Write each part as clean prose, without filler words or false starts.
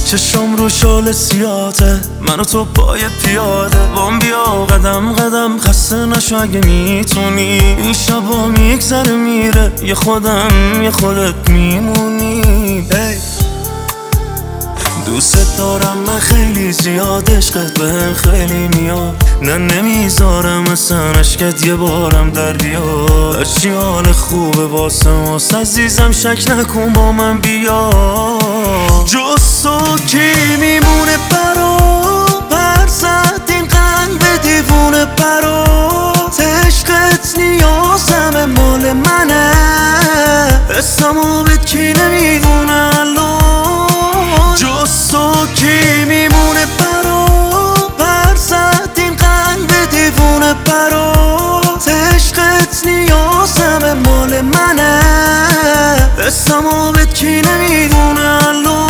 چشم رو شال سیاته، من و تو پای پیاده بام بیا قدم قدم، خسته نشو اگه میتونی. این شبا میگذره میره، یه خودم یه خودت میمونی. دوست دارم من خیلی زیاد، عشقت بهم خیلی میاد، نه نمیذارم اصلا عشقت یه بارم در بیاد. هرچی حال خوبه واسه ماست عزیزم، شک نکن با من بیا. جز تو کی میمونه برا پر زد این قلب دیوونه برات. عشقت نیازم مال منه، اسمو به کی نمیدونه الان. جز تو کی میمونه برا پر زد این قلب دیوونه برات. عشقت نیازم مال منه، اسمو به کی نمیدونه الان.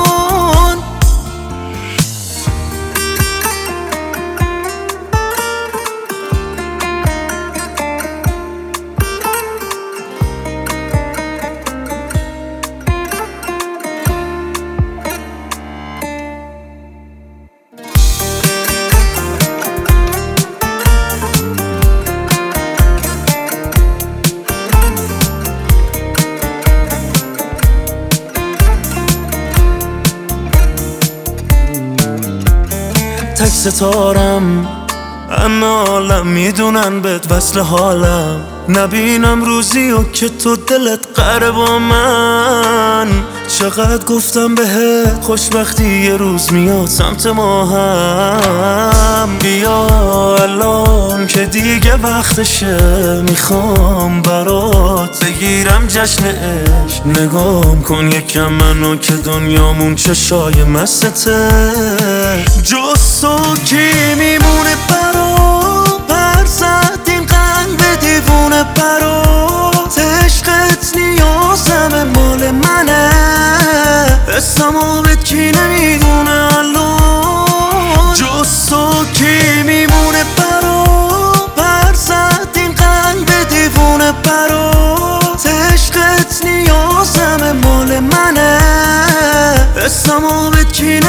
تک ستارم همه عالم میدونن بهت وصل حالم، نبینم روزی و که تو دلت قره با من. چقدر گفتم بهت خوشبختی یه روز میاد سمت ما هم. بیا الان که دیگه وقتشه، میخوام برات بگیرم جشن عشق. نگام کن یکم منو که دنیامون چشای مستته. جز تو کی میمونه برا پر زد این قلب دیوونه برات. عشقت نیازم مال منه، اسمو به کی نمیدونه الان. جز تو کی میمونه برا پر زد این قلب دیوونه برات. عشقت نیازم مال منه، اسمو به کی